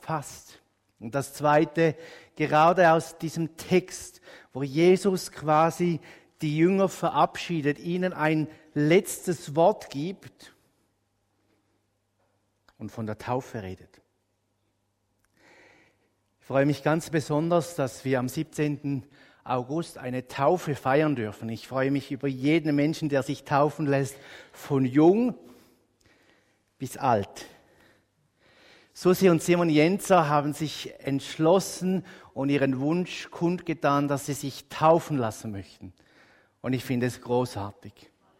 erfasst. Und das Zweite, gerade aus diesem Text, wo Jesus quasi die Jünger verabschiedet, ihnen ein letztes Wort gibt und von der Taufe redet. Ich freue mich ganz besonders, dass wir am 17. August eine Taufe feiern dürfen. Ich freue mich über jeden Menschen, der sich taufen lässt, von jung bis alt. Susi und Simon Jenzer haben sich entschlossen und ihren Wunsch kundgetan, dass sie sich taufen lassen möchten. Und ich finde es großartig.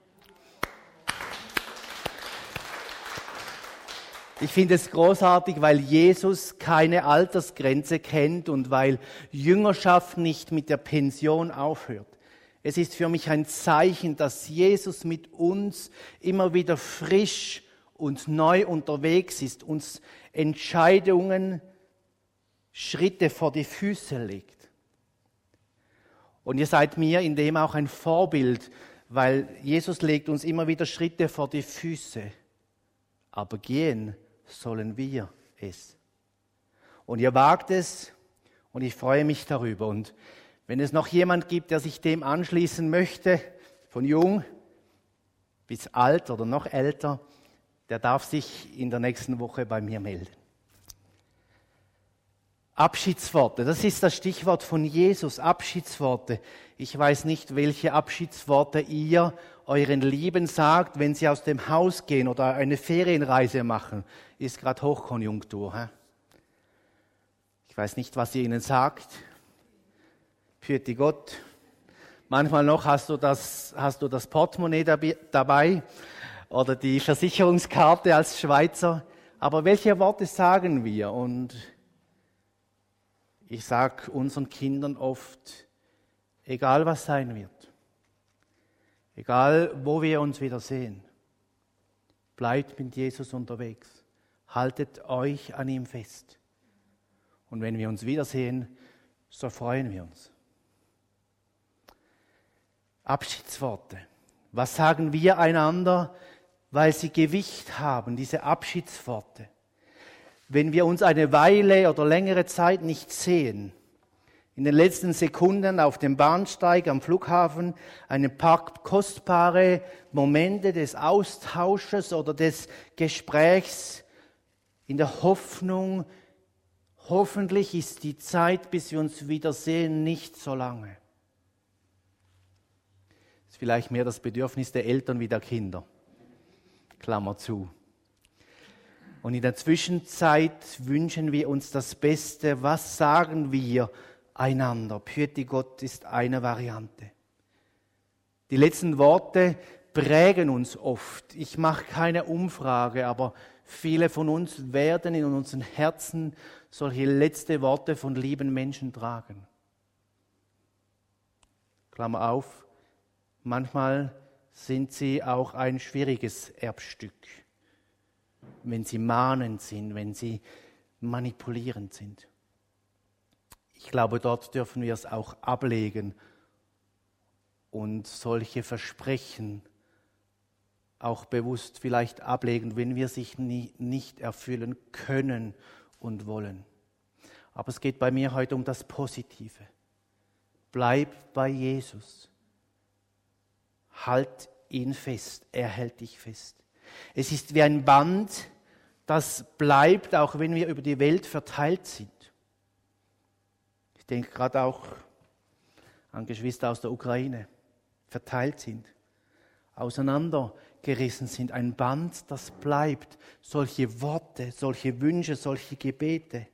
Ich finde es großartig, weil Jesus keine Altersgrenze kennt und weil Jüngerschaft nicht mit der Pension aufhört. Es ist für mich ein Zeichen, dass Jesus mit uns immer wieder frisch und neu unterwegs ist, uns Entscheidungen, Schritte vor die Füße legt. Und ihr seid mir in dem auch ein Vorbild, weil Jesus legt uns immer wieder Schritte vor die Füße. Aber gehen sollen wir es. Und ihr wagt es und ich freue mich darüber. Und wenn es noch jemand gibt, der sich dem anschließen möchte, von jung bis alt oder noch älter, der darf sich in der nächsten Woche bei mir melden. Abschiedsworte, das ist das Stichwort von Jesus, Abschiedsworte. Ich weiß nicht, welche Abschiedsworte ihr euren Lieben sagt, wenn sie aus dem Haus gehen oder eine Ferienreise machen. Ist gerade Hochkonjunktur. He? Ich weiß nicht, was ihr ihnen sagt. Pfiat Gott. Manchmal noch hast du das Portemonnaie dabei oder die Versicherungskarte als Schweizer. Aber welche Worte sagen wir? Und ich sage unseren Kindern oft, egal was sein wird, egal wo wir uns wieder sehen, bleibt mit Jesus unterwegs, haltet euch an ihm fest. Und wenn wir uns wiedersehen, so freuen wir uns. Abschiedsworte. Was sagen wir einander, weil sie Gewicht haben, diese Abschiedsworte? Wenn wir uns eine Weile oder längere Zeit nicht sehen, in den letzten Sekunden auf dem Bahnsteig am Flughafen ein paar kostbare Momente des Austausches oder des Gesprächs in der Hoffnung, hoffentlich ist die Zeit, bis wir uns wiedersehen, nicht so lange. Das ist vielleicht mehr das Bedürfnis der Eltern wie der Kinder. Klammer zu. Und in der Zwischenzeit wünschen wir uns das Beste. Was sagen wir einander? Pfiat Gott ist eine Variante. Die letzten Worte prägen uns oft. Ich mache keine Umfrage, aber viele von uns werden in unseren Herzen solche letzte Worte von lieben Menschen tragen. Klammer auf, manchmal sind sie auch ein schwieriges Erbstück. Wenn sie mahnend sind, wenn sie manipulierend sind. Ich glaube, dort dürfen wir es auch ablegen und solche Versprechen auch bewusst vielleicht ablegen, wenn wir sich nicht erfüllen können und wollen. Aber es geht bei mir heute um das Positive. Bleib bei Jesus. Halt ihn fest, er hält dich fest. Es ist wie ein Band, das bleibt, auch wenn wir über die Welt verteilt sind. Ich denke gerade auch an Geschwister aus der Ukraine, verteilt sind, auseinandergerissen sind. Ein Band, das bleibt. Solche Worte, solche Wünsche, solche Gebete.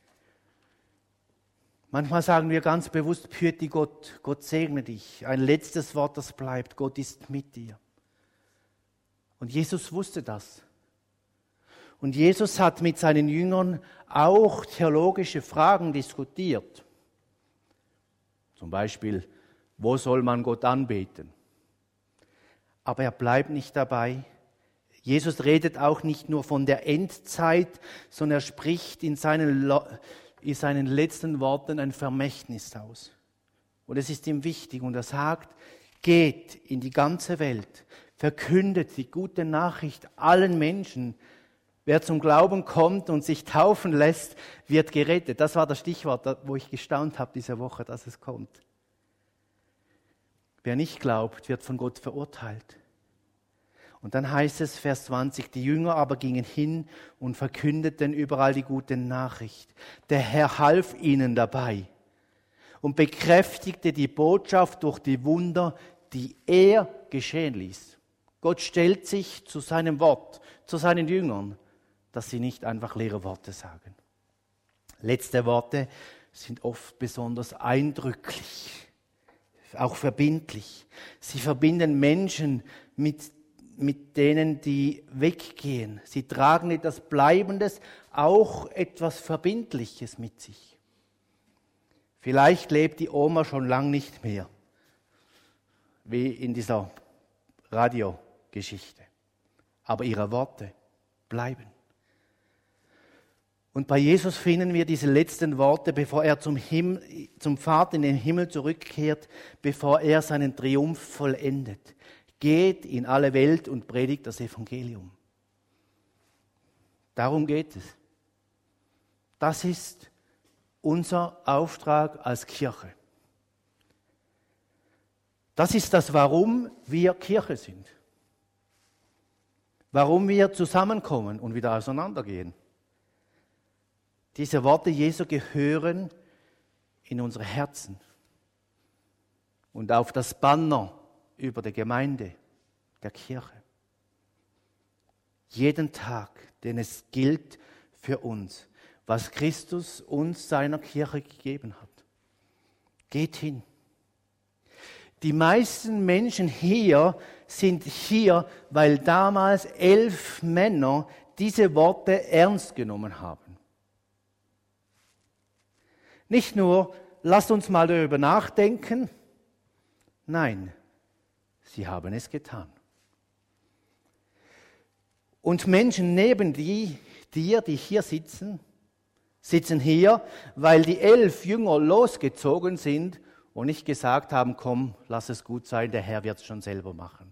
Manchmal sagen wir ganz bewusst, Pfiat Gott, Gott segne dich. Ein letztes Wort, das bleibt. Gott ist mit dir. Und Jesus wusste das. Und Jesus hat mit seinen Jüngern auch theologische Fragen diskutiert. Zum Beispiel, wo soll man Gott anbeten? Aber er bleibt nicht dabei. Jesus redet auch nicht nur von der Endzeit, sondern er spricht in seinen letzten Worten ein Vermächtnis aus. Und es ist ihm wichtig und er sagt, geht in die ganze Welt, verkündet die gute Nachricht allen Menschen. Wer zum Glauben kommt und sich taufen lässt, wird gerettet. Das war das Stichwort, wo ich gestaunt habe diese Woche, dass es kommt. Wer nicht glaubt, wird von Gott verurteilt. Und dann heißt es, Vers 20, die Jünger aber gingen hin und verkündeten überall die gute Nachricht. Der Herr half ihnen dabei und bekräftigte die Botschaft durch die Wunder, die er geschehen ließ. Gott stellt sich zu seinem Wort, zu seinen Jüngern, dass sie nicht einfach leere Worte sagen. Letzte Worte sind oft besonders eindrücklich, auch verbindlich. Sie verbinden Menschen mit denen, die weggehen. Sie tragen etwas Bleibendes, auch etwas Verbindliches mit sich. Vielleicht lebt die Oma schon lang nicht mehr, wie in dieser Radiogeschichte. Aber ihre Worte bleiben. Und bei Jesus finden wir diese letzten Worte, bevor er zum Vater in den Himmel zurückkehrt, bevor er seinen Triumph vollendet. Geht in alle Welt und predigt das Evangelium. Darum geht es. Das ist unser Auftrag als Kirche. Das ist das, warum wir Kirche sind. Warum wir zusammenkommen und wieder auseinandergehen. Diese Worte Jesu gehören in unsere Herzen und auf das Banner über der Gemeinde, der Kirche. Jeden Tag, denn es gilt für uns, was Christus uns seiner Kirche gegeben hat. Geht hin. Die meisten Menschen hier sind hier, weil damals 11 Männer diese Worte ernst genommen haben. Nicht nur, lasst uns mal darüber nachdenken. Nein, sie haben es getan. Und Menschen neben dir, die hier sitzen hier, weil die 11 Jünger losgezogen sind und nicht gesagt haben, komm, lass es gut sein, der Herr wird es schon selber machen.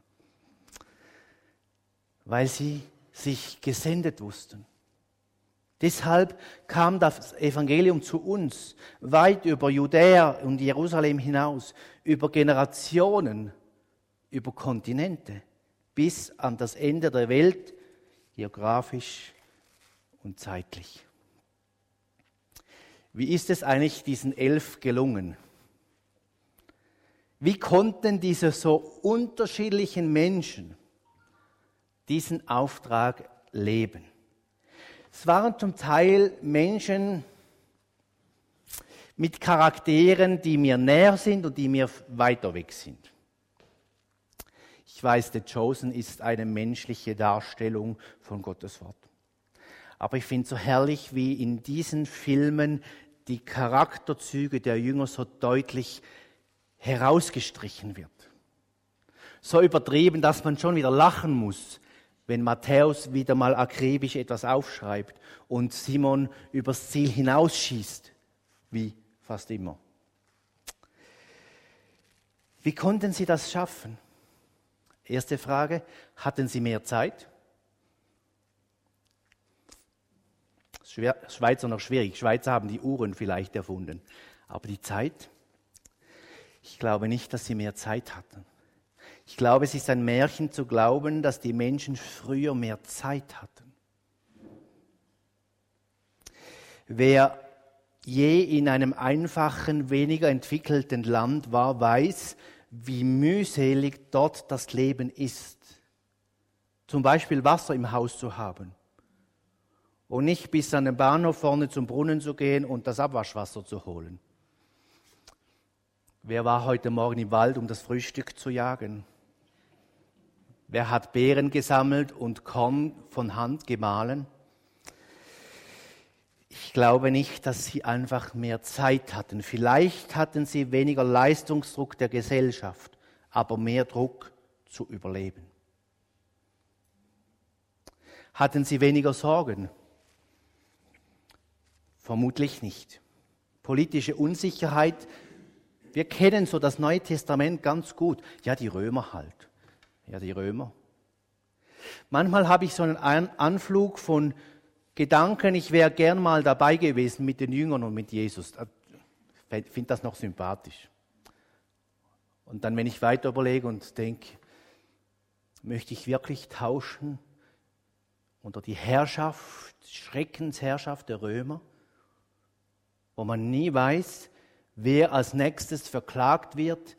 Weil sie sich gesendet wussten. Deshalb kam das Evangelium zu uns, weit über Judäa und Jerusalem hinaus, über Generationen, über Kontinente, bis an das Ende der Welt, geografisch und zeitlich. Wie ist es eigentlich diesen 11 gelungen? Wie konnten diese so unterschiedlichen Menschen diesen Auftrag leben? Es waren zum Teil Menschen mit Charakteren, die mir näher sind und die mir weiter weg sind. Ich weiß, The Chosen ist eine menschliche Darstellung von Gottes Wort. Aber ich finde es so herrlich, wie in diesen Filmen die Charakterzüge der Jünger so deutlich herausgestrichen wird. So übertrieben, dass man schon wieder lachen muss, wenn Matthäus wieder mal akribisch etwas aufschreibt und Simon übers Ziel hinausschießt, wie fast immer. Wie konnten sie das schaffen? Erste Frage, hatten sie mehr Zeit? Schweizer noch schwierig, Schweizer haben die Uhren vielleicht erfunden, aber die Zeit? Ich glaube nicht, dass sie mehr Zeit hatten. Ich glaube, es ist ein Märchen zu glauben, dass die Menschen früher mehr Zeit hatten. Wer je in einem einfachen, weniger entwickelten Land war, weiß, wie mühselig dort das Leben ist. Zum Beispiel Wasser im Haus zu haben und nicht bis an den Bahnhof vorne zum Brunnen zu gehen und das Abwaschwasser zu holen. Wer war heute Morgen im Wald, um das Frühstück zu jagen? Wer hat Beeren gesammelt und Korn von Hand gemahlen? Ich glaube nicht, dass sie einfach mehr Zeit hatten. Vielleicht hatten sie weniger Leistungsdruck der Gesellschaft, aber mehr Druck zu überleben. Hatten sie weniger Sorgen? Vermutlich nicht. Politische Unsicherheit, wir kennen so das Neue Testament ganz gut. Ja, die Römer halt. Ja, die Römer. Manchmal habe ich so einen Anflug von Gedanken, ich wäre gern mal dabei gewesen mit den Jüngern und mit Jesus. Ich finde das noch sympathisch. Und dann, wenn ich weiter überlege und denke, möchte ich wirklich tauschen unter die Herrschaft, Schreckensherrschaft der Römer, wo man nie weiß, wer als nächstes verklagt wird,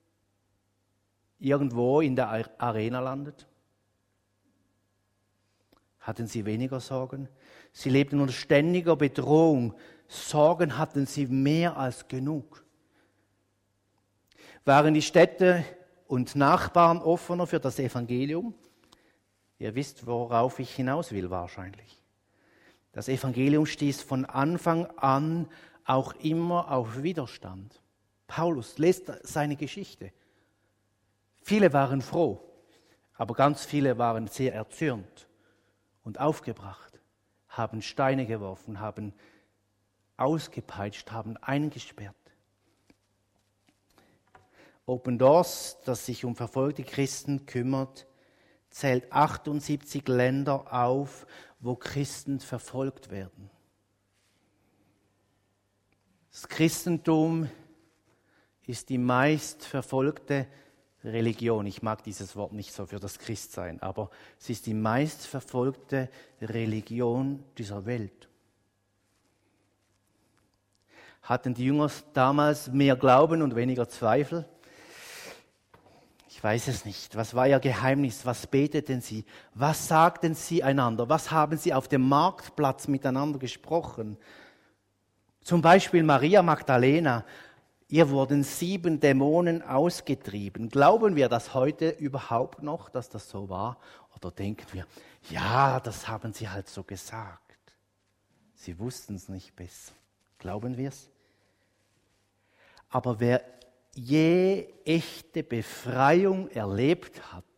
irgendwo in der Arena landet? Hatten sie weniger Sorgen? Sie lebten unter ständiger Bedrohung. Sorgen hatten sie mehr als genug. Waren die Städte und Nachbarn offener für das Evangelium? Ihr wisst, worauf ich hinaus will wahrscheinlich. Das Evangelium stieß von Anfang an auch immer auf Widerstand. Paulus, lest seine Geschichte. Viele waren froh, aber ganz viele waren sehr erzürnt und aufgebracht, haben Steine geworfen, haben ausgepeitscht, haben eingesperrt. Open Doors, das sich um verfolgte Christen kümmert, zählt 78 Länder auf, wo Christen verfolgt werden. Das Christentum ist die meist verfolgte Religion. Ich mag dieses Wort nicht so für das Christsein, aber es ist die meist verfolgte Religion dieser Welt. Hatten die Jünger damals mehr Glauben und weniger Zweifel? Ich weiß es nicht. Was war ihr Geheimnis? Was beteten sie? Was sagten sie einander? Was haben sie auf dem Marktplatz miteinander gesprochen? Zum Beispiel Maria Magdalena. Ihr wurden 7 Dämonen ausgetrieben. Glauben wir das heute überhaupt noch, dass das so war? Oder denken wir, ja, das haben sie halt so gesagt. Sie wussten es nicht besser. Glauben wir es? Aber wer je echte Befreiung erlebt hat,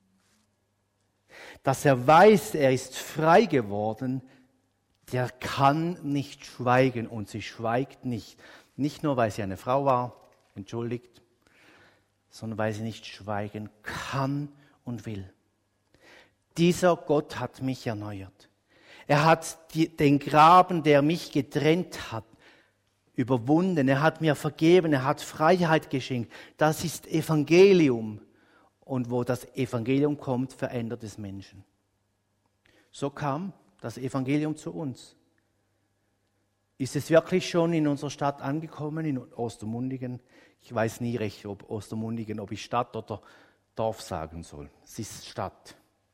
dass er weiß, er ist frei geworden, der kann nicht schweigen und sie schweigt nicht. Nicht nur, weil sie eine Frau war, entschuldigt, sondern weil sie nicht schweigen kann und will. Dieser Gott hat mich erneuert. Er hat den Graben, der mich getrennt hat, überwunden. Er hat mir vergeben, er hat Freiheit geschenkt. Das ist Evangelium. Und wo das Evangelium kommt, verändert es Menschen. So kam das Evangelium zu uns. Ist es wirklich schon in unserer Stadt angekommen, in Ostermundigen? Ich weiß nie recht, ob Ostermundigen, ob ich Stadt oder Dorf sagen soll. Es ist Stadt.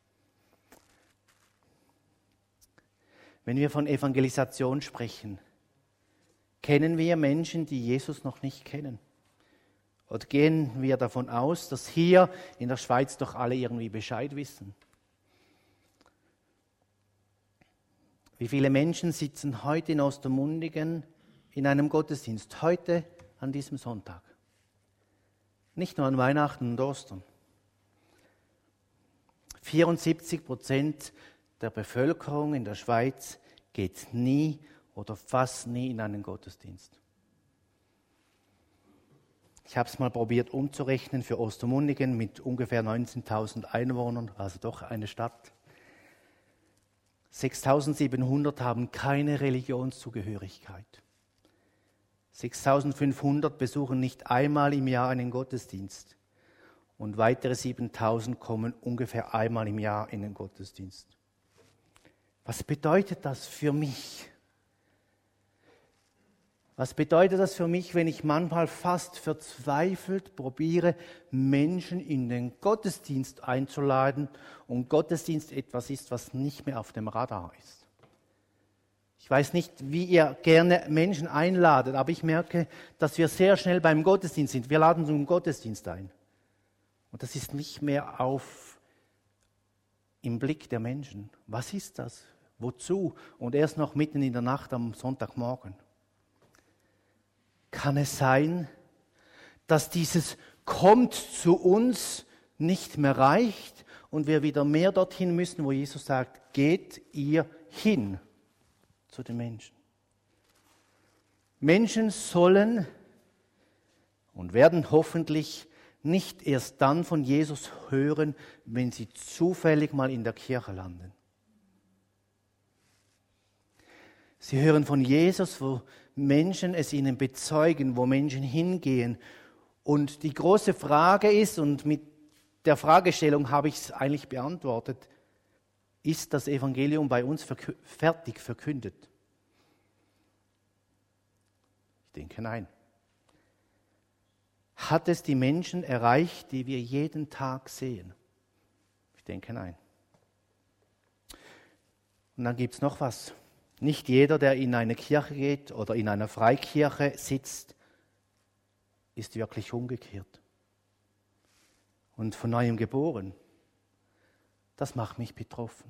Wenn wir von Evangelisation sprechen, kennen wir Menschen, die Jesus noch nicht kennen? Oder gehen wir davon aus, dass hier in der Schweiz doch alle irgendwie Bescheid wissen? Wie viele Menschen sitzen heute in Ostermundigen in einem Gottesdienst, heute an diesem Sonntag? Nicht nur an Weihnachten und Ostern. 74% der Bevölkerung in der Schweiz geht nie oder fast nie in einen Gottesdienst. Ich habe es mal probiert umzurechnen für Ostermundigen mit ungefähr 19.000 Einwohnern, also doch eine Stadt. 6.700 haben keine Religionszugehörigkeit. 6.500 besuchen nicht einmal im Jahr einen Gottesdienst. Und weitere 7.000 kommen ungefähr einmal im Jahr in den Gottesdienst. Was bedeutet das für mich? Was bedeutet das für mich, wenn ich manchmal fast verzweifelt probiere, Menschen in den Gottesdienst einzuladen und Gottesdienst etwas ist, was nicht mehr auf dem Radar ist? Ich weiß nicht, wie ihr gerne Menschen einladet, aber ich merke, dass wir sehr schnell beim Gottesdienst sind. Wir laden zum Gottesdienst ein. Und das ist nicht mehr im Blick der Menschen. Was ist das? Wozu? Und erst noch mitten in der Nacht am Sonntagmorgen. Kann es sein, dass dieses kommt zu uns nicht mehr reicht und wir wieder mehr dorthin müssen, wo Jesus sagt, geht ihr hin zu den Menschen. Menschen sollen und werden hoffentlich nicht erst dann von Jesus hören, wenn sie zufällig mal in der Kirche landen. Sie hören von Jesus, wo Menschen es ihnen bezeugen, wo Menschen hingehen. Und die große Frage ist, und mit der Fragestellung habe ich es eigentlich beantwortet, ist das Evangelium bei uns fertig verkündet? Ich denke, nein. Hat es die Menschen erreicht, die wir jeden Tag sehen? Ich denke, nein. Und dann gibt es noch was. Nicht jeder, der in eine Kirche geht oder in einer Freikirche sitzt, ist wirklich umgekehrt und von neuem geboren. Das macht mich betroffen.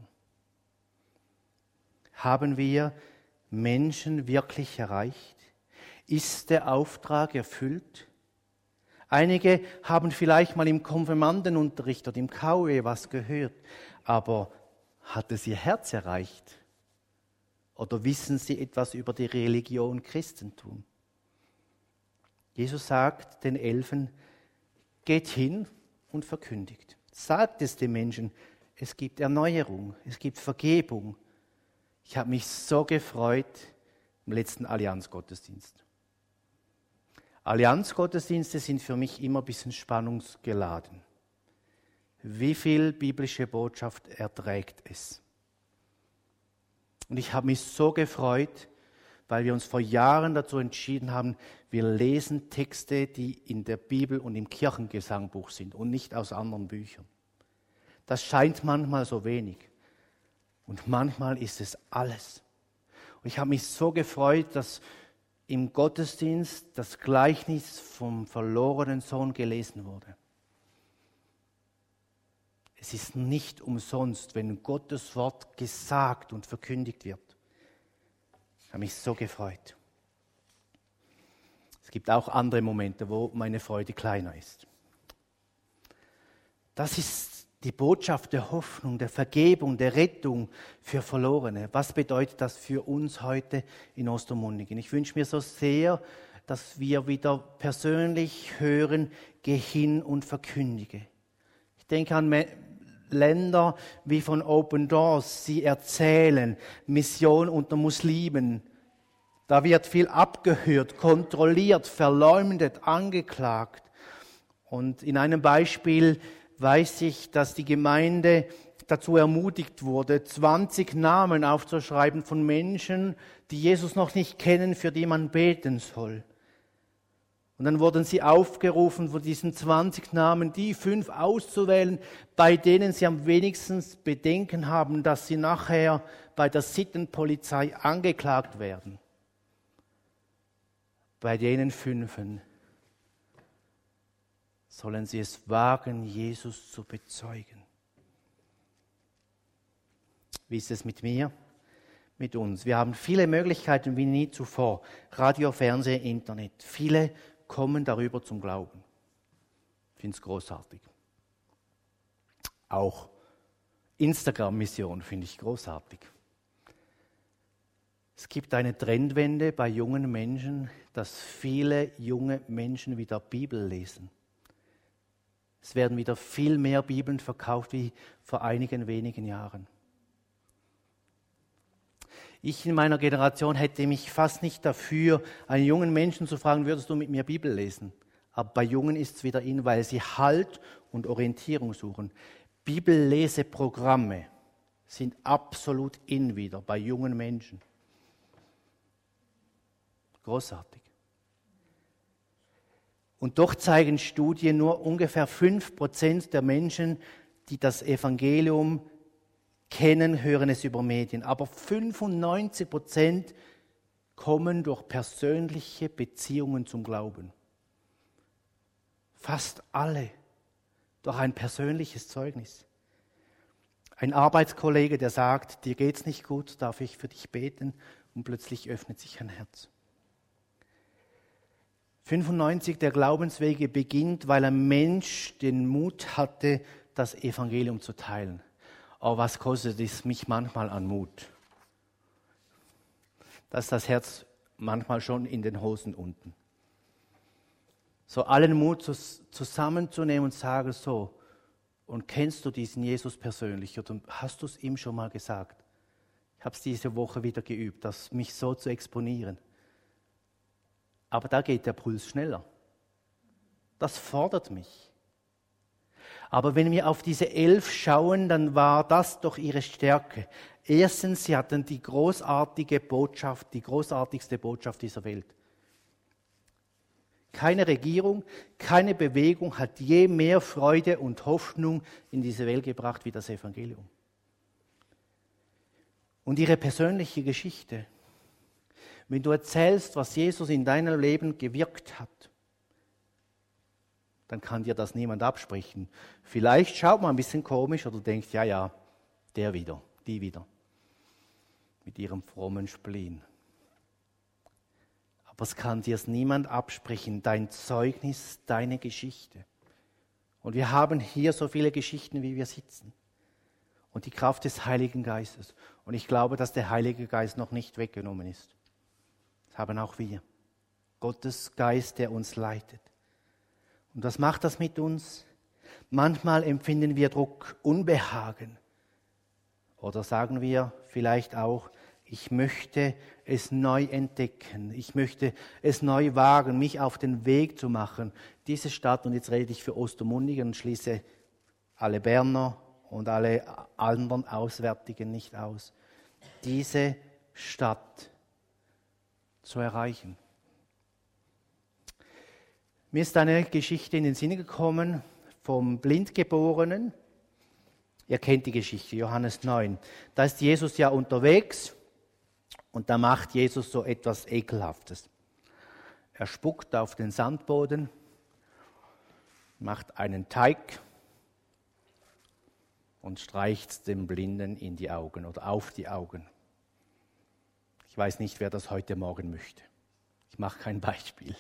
Haben wir Menschen wirklich erreicht? Ist der Auftrag erfüllt? Einige haben vielleicht mal im Konfirmandenunterricht oder im KW was gehört, aber hat es ihr Herz erreicht? Oder wissen sie etwas über die Religion Christentum? Jesus sagt den 11, geht hin und verkündigt. Sagt es den Menschen, es gibt Erneuerung, es gibt Vergebung. Ich habe mich so gefreut im letzten Allianzgottesdienst. Allianzgottesdienste sind für mich immer ein bisschen spannungsgeladen. Wie viel biblische Botschaft erträgt es? Und ich habe mich so gefreut, weil wir uns vor Jahren dazu entschieden haben, wir lesen Texte, die in der Bibel und im Kirchengesangbuch sind und nicht aus anderen Büchern. Das scheint manchmal so wenig und manchmal ist es alles. Und ich habe mich so gefreut, dass im Gottesdienst das Gleichnis vom verlorenen Sohn gelesen wurde. Es ist nicht umsonst, wenn Gottes Wort gesagt und verkündigt wird. Ich habe mich so gefreut. Es gibt auch andere Momente, wo meine Freude kleiner ist. Das ist die Botschaft der Hoffnung, der Vergebung, der Rettung für Verlorene. Was bedeutet das für uns heute in Ostermundigen? Ich wünsche mir so sehr, dass wir wieder persönlich hören, geh hin und verkündige. Ich denke an Länder wie von Open Doors, sie erzählen Mission unter Muslimen. Da wird viel abgehört, kontrolliert, verleumdet, angeklagt. Und in einem Beispiel weiß ich, dass die Gemeinde dazu ermutigt wurde, 20 Namen aufzuschreiben von Menschen, die Jesus noch nicht kennen, für die man beten soll. Und dann wurden sie aufgerufen, von diesen 20 Namen die 5 auszuwählen, bei denen sie am wenigsten Bedenken haben, dass sie nachher bei der Sittenpolizei angeklagt werden. Bei denen 5 sollen sie es wagen, Jesus zu bezeugen. Wie ist es mit mir? Mit uns. Wir haben viele Möglichkeiten wie nie zuvor. Radio, Fernsehen, Internet. Viele kommen darüber zum Glauben. Ich finde es großartig. Auch Instagram-Mission finde ich großartig. Es gibt eine Trendwende bei jungen Menschen, dass viele junge Menschen wieder Bibel lesen. Es werden wieder viel mehr Bibeln verkauft wie vor einigen wenigen Jahren. Ich in meiner Generation hätte mich fast nicht dafür, einen jungen Menschen zu fragen, würdest du mit mir Bibel lesen? Aber bei Jungen ist es wieder in, weil sie Halt und Orientierung suchen. Bibelleseprogramme sind absolut in wieder bei jungen Menschen. Großartig. Und doch zeigen Studien, nur ungefähr 5% der Menschen, die das Evangelium kennen, hören es über Medien. Aber 95% kommen durch persönliche Beziehungen zum Glauben. Fast alle durch ein persönliches Zeugnis. Ein Arbeitskollege, der sagt, dir geht's nicht gut, darf ich für dich beten? Und plötzlich öffnet sich ein Herz. 95 der Glaubenswege beginnt, weil ein Mensch den Mut hatte, das Evangelium zu teilen. Aber was kostet es mich manchmal an Mut? Da ist das Herz manchmal schon in den Hosen unten. so allen Mut zusammenzunehmen und sagen, so, und kennst du diesen Jesus persönlich oder hast du es ihm schon mal gesagt? Ich habe es diese Woche wieder geübt, mich so zu exponieren. Aber da geht der Puls schneller. Das fordert mich. Aber wenn wir auf diese 11 schauen, dann war das doch ihre Stärke. Erstens, sie hatten die großartige Botschaft, die großartigste Botschaft dieser Welt. Keine Regierung, keine Bewegung hat je mehr Freude und Hoffnung in diese Welt gebracht wie das Evangelium. Und ihre persönliche Geschichte. Wenn du erzählst, was Jesus in deinem Leben gewirkt hat, dann kann dir das niemand absprechen. Vielleicht schaut man ein bisschen komisch oder denkt, ja, der wieder, die wieder, mit ihrem frommen Spleen. Aber es kann dir niemand absprechen, dein Zeugnis, deine Geschichte. Und wir haben hier so viele Geschichten, wie wir sitzen. Und die Kraft des Heiligen Geistes. Und ich glaube, dass der Heilige Geist noch nicht weggenommen ist. Das haben auch wir. Gottes Geist, der uns leitet. Und was macht das mit uns? Manchmal empfinden wir Druck, Unbehagen. Oder sagen wir vielleicht auch, ich möchte es neu entdecken. Ich möchte es neu wagen, mich auf den Weg zu machen. Diese Stadt, und jetzt rede ich für Ostermundigen und schließe alle Berner und alle anderen Auswärtigen nicht aus. Diese Stadt zu erreichen. Mir ist eine Geschichte in den Sinn gekommen vom Blindgeborenen. Ihr kennt die Geschichte, Johannes 9. Da ist Jesus ja unterwegs und da macht Jesus so etwas Ekelhaftes. Er spuckt auf den Sandboden, macht einen Teig und streicht dem Blinden in die Augen oder auf die Augen. Ich weiß nicht, wer das heute Morgen möchte. Ich mache kein Beispiel.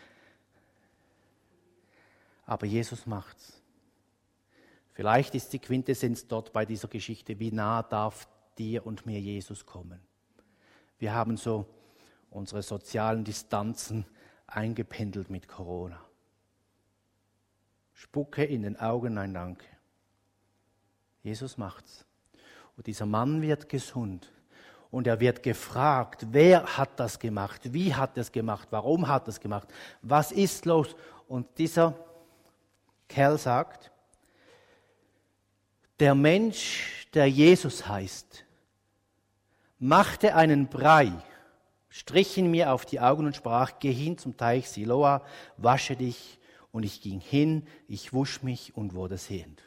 Aber Jesus macht's. Vielleicht ist die Quintessenz dort bei dieser Geschichte, wie nah darf dir und mir Jesus kommen. Wir haben so unsere sozialen Distanzen eingependelt mit Corona. Spucke in den Augen, nein, danke. Jesus macht's. Und dieser Mann wird gesund. Und er wird gefragt, wer hat das gemacht? Wie hat er es gemacht? Warum hat er es gemacht? Was ist los? Und dieser Kerl sagt, der Mensch, der Jesus heißt, machte einen Brei, strich ihn mir auf die Augen und sprach, geh hin zum Teich Siloa, wasche dich. Und ich ging hin, ich wusch mich und wurde sehend.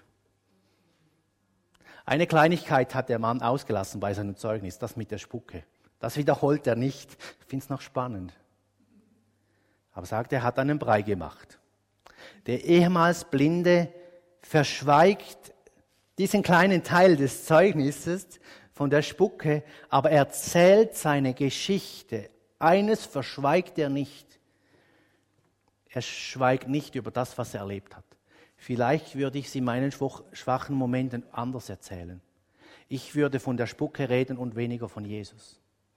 Eine Kleinigkeit hat der Mann ausgelassen bei seinem Zeugnis, das mit der Spucke. Das wiederholt er nicht. Ich finde es noch spannend. Aber sagt, er hat einen Brei gemacht. Der ehemals Blinde verschweigt diesen kleinen Teil des Zeugnisses von der Spucke, aber er erzählt seine Geschichte. Eines verschweigt er nicht. Er schweigt nicht über das, was er erlebt hat. Vielleicht würde ich sie in meinen schwachen Momenten anders erzählen. Ich würde von der Spucke reden und weniger von Jesus.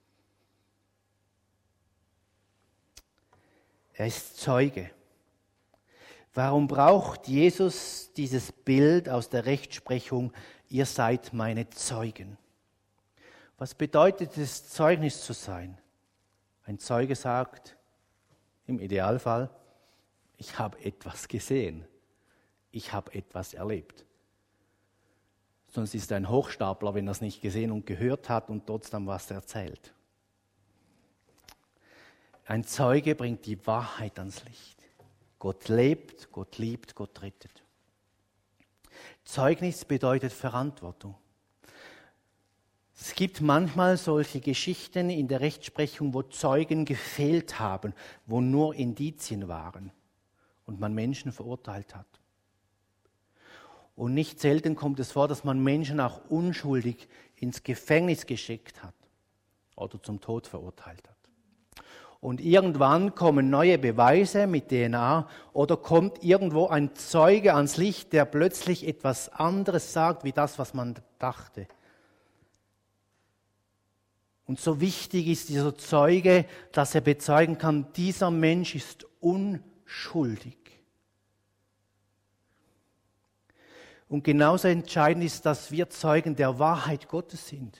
Er ist Zeuge. Warum braucht Jesus dieses Bild aus der Rechtsprechung, ihr seid meine Zeugen? Was bedeutet es, Zeugnis zu sein? Ein Zeuge sagt, im Idealfall, ich habe etwas gesehen, ich habe etwas erlebt. Sonst ist er ein Hochstapler, wenn er es nicht gesehen und gehört hat und trotzdem was erzählt. Ein Zeuge bringt die Wahrheit ans Licht. Gott lebt, Gott liebt, Gott rettet. Zeugnis bedeutet Verantwortung. Es gibt manchmal solche Geschichten in der Rechtsprechung, wo Zeugen gefehlt haben, wo nur Indizien waren und man Menschen verurteilt hat. Und nicht selten kommt es vor, dass man Menschen auch unschuldig ins Gefängnis geschickt hat oder zum Tod verurteilt hat. Und irgendwann kommen neue Beweise mit DNA oder kommt irgendwo ein Zeuge ans Licht, der plötzlich etwas anderes sagt, wie das, was man dachte. Und so wichtig ist dieser Zeuge, dass er bezeugen kann, dieser Mensch ist unschuldig. schuldig. Und genauso entscheidend ist, dass wir Zeugen der Wahrheit Gottes sind.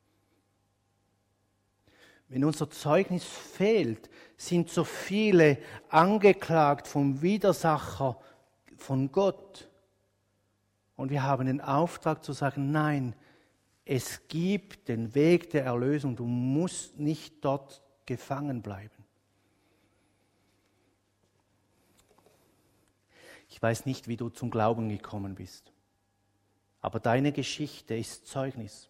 Wenn unser Zeugnis fehlt, sind so viele angeklagt vom Widersacher von Gott. Und wir haben den Auftrag zu sagen, nein, es gibt den Weg der Erlösung, du musst nicht dort gefangen bleiben. Ich weiß nicht, wie du zum Glauben gekommen bist, aber deine Geschichte ist Zeugnis.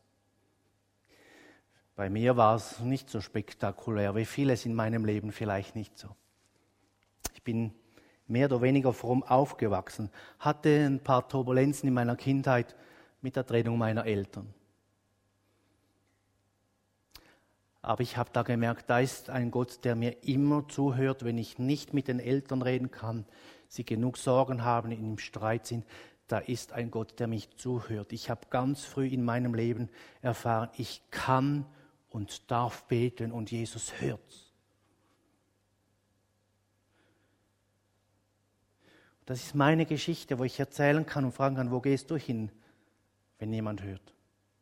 Bei mir war es nicht so spektakulär, wie vieles in meinem Leben vielleicht nicht so. Ich bin mehr oder weniger fromm aufgewachsen, hatte ein paar Turbulenzen in meiner Kindheit mit der Trennung meiner Eltern. Aber ich habe da gemerkt, da ist ein Gott, der mir immer zuhört, wenn ich nicht mit den Eltern reden kann, sie genug Sorgen haben, im Streit sind. Da ist ein Gott, der mich zuhört. Ich habe ganz früh in meinem Leben erfahren, ich kann und darf beten und Jesus hört's. Das ist meine Geschichte, wo ich erzählen kann und fragen kann, wo gehst du hin, wenn jemand hört?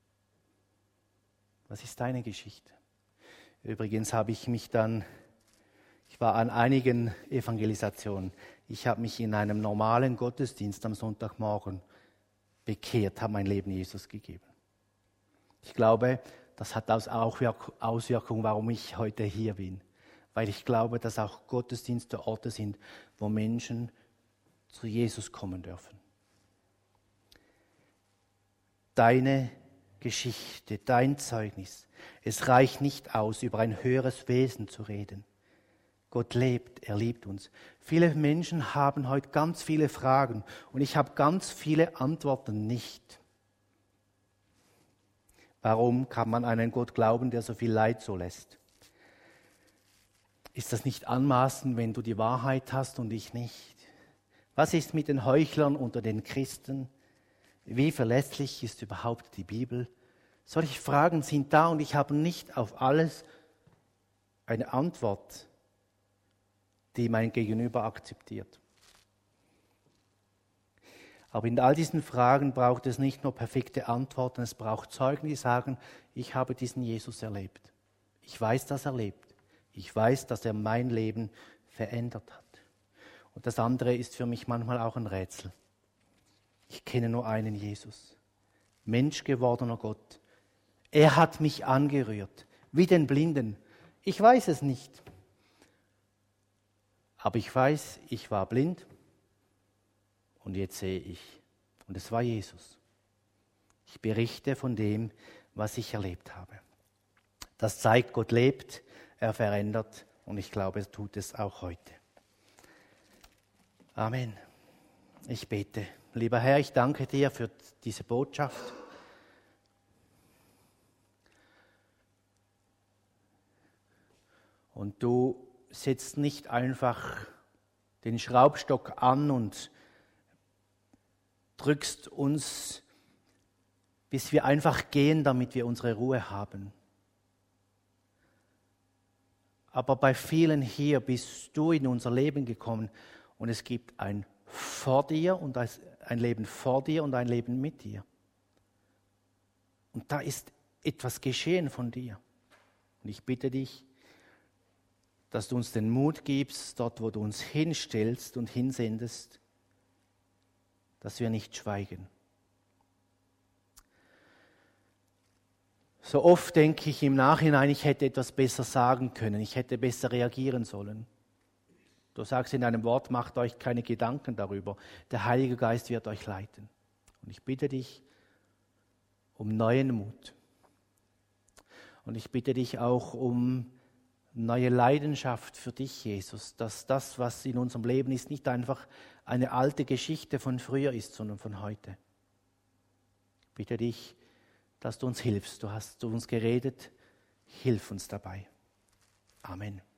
Was ist deine Geschichte? Übrigens habe ich mich ich war an einigen Evangelisationen, ich habe mich in einem normalen Gottesdienst am Sonntagmorgen bekehrt, habe mein Leben Jesus gegeben. Ich glaube, das hat auch Auswirkungen, warum ich heute hier bin. Weil ich glaube, dass auch Gottesdienste Orte sind, wo Menschen zu Jesus kommen dürfen. Deine Geschichte, dein Zeugnis. Es reicht nicht aus, über ein höheres Wesen zu reden. Gott lebt, er liebt uns. Viele Menschen haben heute ganz viele Fragen und ich habe ganz viele Antworten nicht. Warum kann man an einen Gott glauben, der so viel Leid zulässt? Ist das nicht anmaßend, wenn du die Wahrheit hast und ich nicht? Was ist mit den Heuchlern unter den Christen? Wie verlässlich ist überhaupt die Bibel? Solche Fragen sind da und ich habe nicht auf alles eine Antwort, die mein Gegenüber akzeptiert. Aber in all diesen Fragen braucht es nicht nur perfekte Antworten, es braucht Zeugen, die sagen, ich habe diesen Jesus erlebt. Ich weiß, dass er lebt. Ich weiß, dass er mein Leben verändert hat. Und das andere ist für mich manchmal auch ein Rätsel. Ich kenne nur einen Jesus, Mensch gewordener Gott. Er hat mich angerührt, wie den Blinden. Ich weiß es nicht. Aber ich weiß, ich war blind. Und jetzt sehe ich. Und es war Jesus. Ich berichte von dem, was ich erlebt habe. Das zeigt, Gott lebt, er verändert und ich glaube, er tut es auch heute. Amen. Ich bete. Lieber Herr, ich danke dir für diese Botschaft. Und du setzt nicht einfach den Schraubstock an und drückst uns, bis wir einfach gehen, damit wir unsere Ruhe haben. Aber bei vielen hier bist du in unser Leben gekommen und es gibt ein vor dir und ein Leben vor dir und ein Leben mit dir. Und da ist etwas geschehen von dir. Und ich bitte dich, dass du uns den Mut gibst, dort wo du uns hinstellst und hinsendest, dass wir nicht schweigen. So oft denke ich im Nachhinein, ich hätte etwas besser sagen können, ich hätte besser reagieren sollen. Du sagst in einem Wort, macht euch keine Gedanken darüber. Der Heilige Geist wird euch leiten. Und ich bitte dich um neuen Mut. Und ich bitte dich auch um neue Leidenschaft für dich, Jesus, dass das, was in unserem Leben ist, nicht einfach eine alte Geschichte von früher ist, sondern von heute. Ich bitte dich, dass du uns hilfst. Du hast zu uns geredet, hilf uns dabei. Amen.